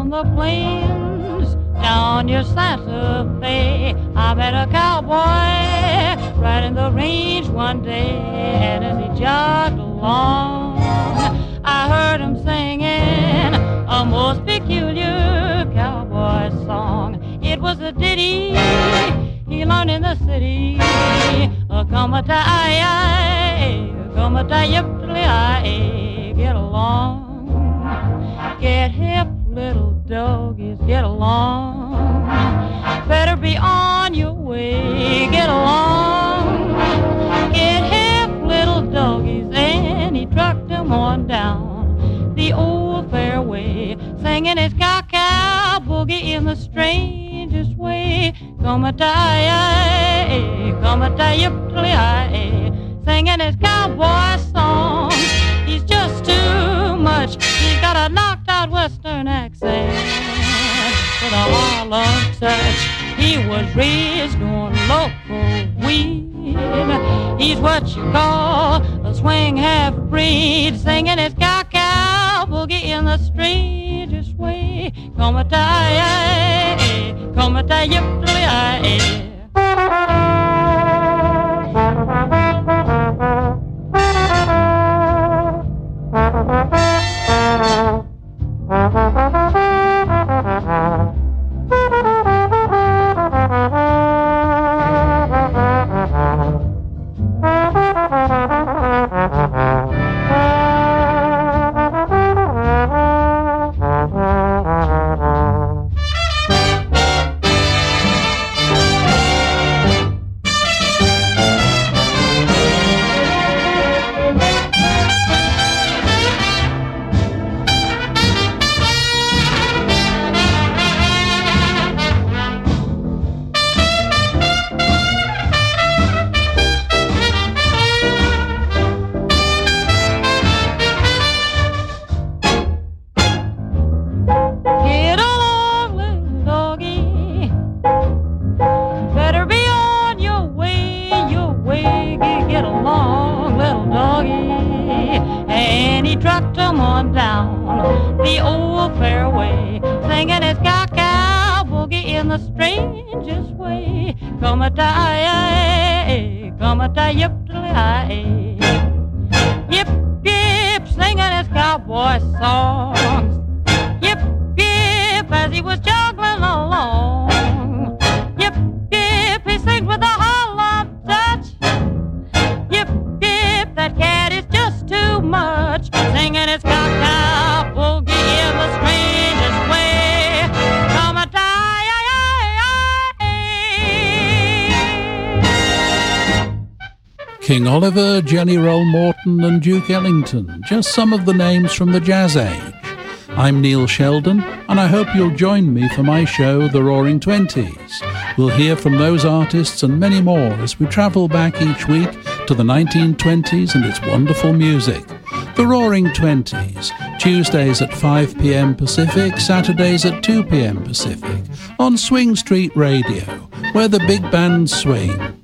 from the plains down near Santa Fe. I met a cowboy right in the range one day, and as he jogged along, I heard him singing a most peculiar cowboy song. It was a ditty he learned in the city. Come-a-tie-yi, come-a-tie-yip-tly-yi, get along. Get hip, little doggies, get along. Better be on your way, get along. Get hip, little doggies, and he trucked them on down the old fairway, singing his cow-cow boogie in the strangest way. Come-a-tie-yi, come-a-tie-yip-tly-yi, singing his cowboy song. He's just too much. He's got a knocked-out western accent with a Harlem touch. He was raised on local weed. He's what you call a swing half-breed, singing his cow-cow boogie in the strangest way. Come-a-tie-yi, come-a-tie-yip-tly-yi. King Oliver, Jelly Roll Morton and Duke Ellington, just some of the names from the jazz age. I'm Neil Sheldon, and I hope you'll join me for my show, The Roaring Twenties. We'll hear from those artists and many more as we travel back each week to the 1920s and its wonderful music. The Roaring Twenties, Tuesdays at 5 p.m. Pacific, Saturdays at 2 p.m. Pacific, on Swing Street Radio, where the big bands swing.